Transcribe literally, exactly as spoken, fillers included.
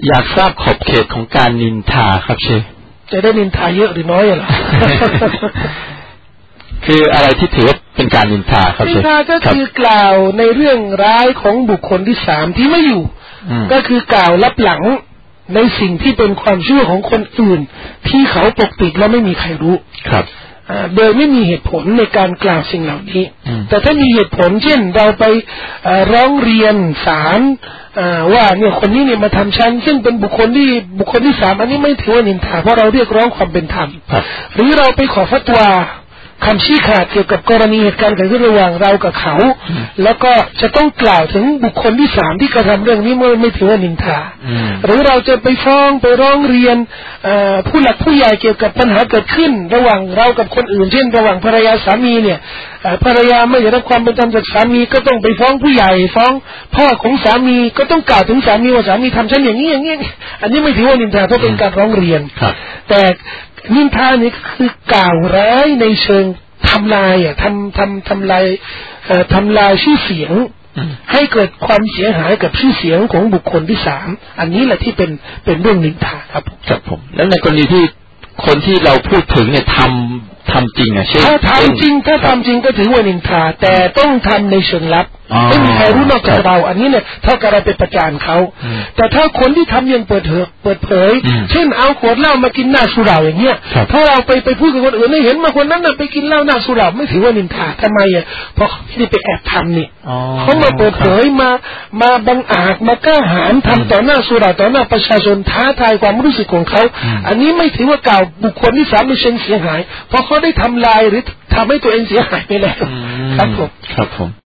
อยากทราบขอบเขตของการนินทาครับเชฟจะได้นินทาเยอะหรือน้อยล่ะคืออะไรที่ถือว่าเป็นการนินทาครับเชฟนินทาก็คือกล่าวในเรื่องร้ายของบุคคลที่สามที่ไม่อยู่ก็คือกล่าวลับหลังในสิ่งที่เป็นความชั่วของคนอื่นที่เขาปกปิดและไม่มีใครรู้ครับโดยไม่มีเหตุผลในการกล่าวสิ่งเหล่านี้แต่ถ้ามีเหตุผลเช่นเราไปร้องเรียนศาลว่าเนี่ยคนนี้เนี่ยมาทำฉันซึ่งเป็นบุคคลที่บุคคลที่สามอันนี้ไม่ถือว่านินทาเพราะเราเรียกร้องความเป็นธรรมหรือเราไปขอฟัตวาคำชี้ขาดเกี่ยวกับกรณีเหตุการณ์เกิดขึ้นระหว่างเรากับเขาแล้วก็จะต้องกล่าวถึงบุคคลที่สามที่กระทำเรื่องนี้ไม่ไม่ถือว่านินทาหรือเราจะไปฟ้องไปร้องเรียนผู้หลักผู้ใหญ่เกี่ยวกับปัญหาเกิดขึ้นระหว่างเรากับคนอื่นเช่นระหว่างภรรยาสามีเนี่ยภรรยาไม่ได้รับความเป็นธรรมจากสามีก็ต้องไปฟ้องผู้ใหญ่ฟ้องพ่อของสามีก็ต้องกล่าวถึงสามีว่าสามีทำฉันอย่างนี้อย่างนี้อันนี้ไม่ถือว่านินทาเพราะเป็นการร้องเรียนแต่นินทานี่คือกล่าวร้ายในเชิงทำลายอ่ะทำทำทำลายเอ่อทำลายชื่อเสียงให้เกิดความเสียหายกับชื่อเสียงของบุคคลที่สามอันนี้แหละที่เป็นเป็นเรื่องนินทาครับครับผมแล้วในกรณีที่คนที่เราพูดถึงเนี่ยทำทำจริงอ่ะเช่นถ้าทำจริงถ้าทำจริงก็ถือว่านินทาแต่ต้องทำในเชิงลับไม่มีใครรู้นอกจากเราอันนี้เนี่ยเท่ากับเราเป็นประจานเขาแต่ถ้าคนที่ทำยังเปิดเผยเปิดเผยเช่นเอาขวดเหล้ามากินหน้าสุเหร่าอย่างเงี้ยถ้าเราไปไปพูดกับคนอื่นให้เห็นมาคนนั้นน่ะไปกินเหล้าหน้าสุเหร่าไม่ถือว่านินทาทำไมอ่ะเพราะเขาไม่ได้ไปแอบทำนี่เขามาเปิดเผยมามาบังอาจมากล้าหาญทำต่อหน้าสุเหร่าต่อหน้าประชาชนท้าทายความรู้สึกของเขาอันนี้ไม่ถือว่ากล่าวบุคคลที่สามในเชิงเสียหายเพราะเขาได้ทำลายหรือทำให้ตัวเองเสียหายไปแล้วครับผมครับผม